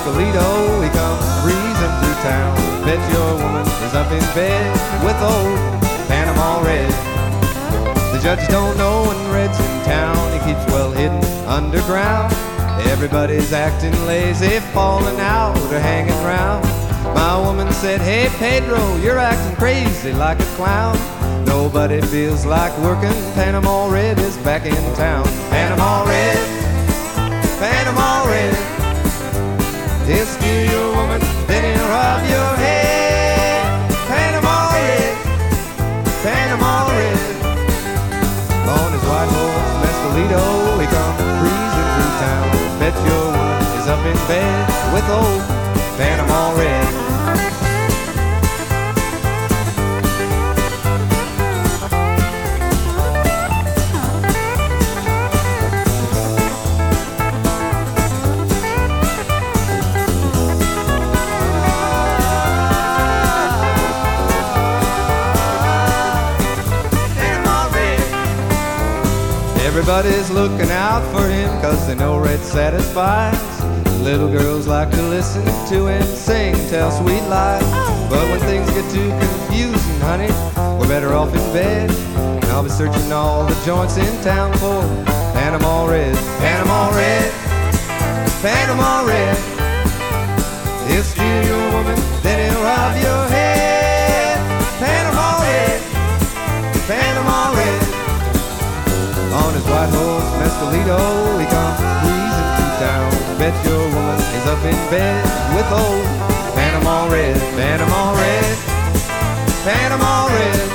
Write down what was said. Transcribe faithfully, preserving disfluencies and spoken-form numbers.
Mescalito, he comes breezing through town. Bet your woman is up in bed with old Panama Red. The judges don't know when Red's in town. He keeps well hidden underground. Everybody's acting lazy, falling out or hanging round. My woman said, hey Pedro, you're acting crazy like a clown. Nobody feels like working. Panama Red is back in town. Panama Red, Panama Red, he'll steal your woman, then he'll rob your head. Panama Red, Panama Red, on his white horse Mescalito, he comes breezing through town. Bet your woman is up in bed with old Panama Red. Everybody's looking out for him, cause they know Red satisfies. Little girls like to listen to him sing, tell sweet lies. But when things get too confusing, honey, we're better off in bed. And I'll be searching all the joints in town for Panama Red. Panama Red, Panama Red, he'll steal your woman, then he'll rob your head. Panama Red, Panama Red, on his white horse Mescalito, he comes breezing through town. Bet your woman is up in bed with old Panama Red. Panama Red, Panama Red,